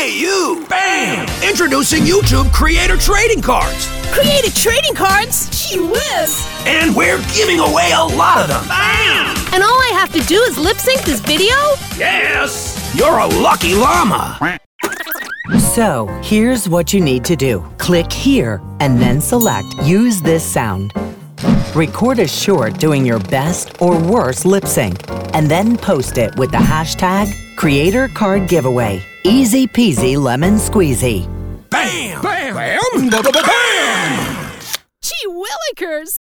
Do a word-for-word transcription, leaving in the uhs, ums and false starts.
Hey, you! Bam! Introducing YouTube Creator Trading Cards. Creator Trading Cards? Gee whiz! And we're giving away a lot of them. Bam! And all I have to do is lip sync this video? Yes! You're a lucky llama. So, here's what you need to do. Click here and then select Use This Sound. Record a short doing your best or worst lip sync, and then post it with the hashtag Creator Card Giveaway. Easy peasy lemon squeezy. Bam! Bam! Bam! Bam! Bam! Gee willikers!